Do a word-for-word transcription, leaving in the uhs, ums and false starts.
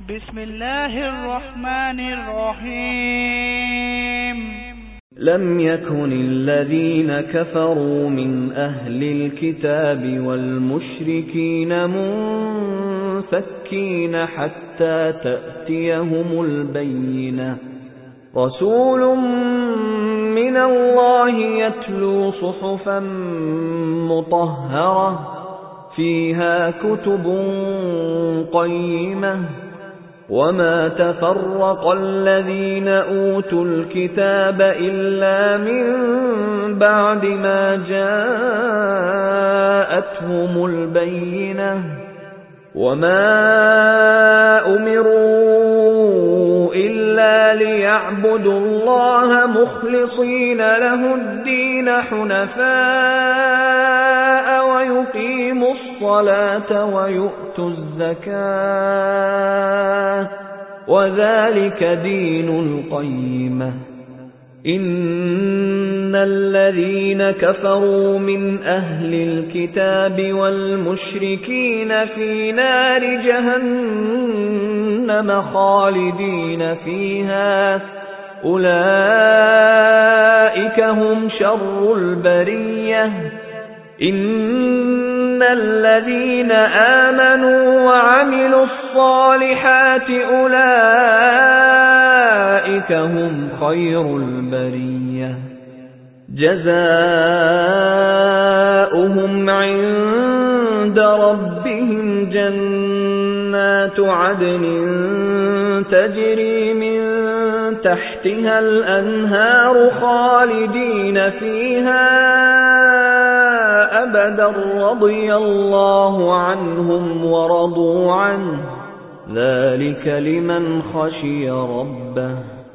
بسم الله الرحمن الرحيم لم يكن الذين كفروا من أهل الكتاب والمشركين منفكين حتى تأتيهم البينة رسول من الله يتلو صحفا مطهرة فيها كتب قيمة وما تفرق الذين أوتوا الكتاب إلا من بعد ما جاءتهم البينة وما أمروا إلا ليعبدوا الله مخلصين له الدين حنفاء ويقيموا الصلاة ويؤتوا الزكاة وذلك دين القيمة إن الذين كفروا من أهل الكتاب والمشركين في نار جهنم خالدين فيها أولئك هم شر البرية إن الذين آمنوا وعملوا الصالحات أولئك هم خير البرية جزاؤهم عند ربهم جنات عدن تجري من تحتها الأنهار خالدين فيها أبدا رضي الله عنهم ورضوا عنه ذلك لمن خشي ربه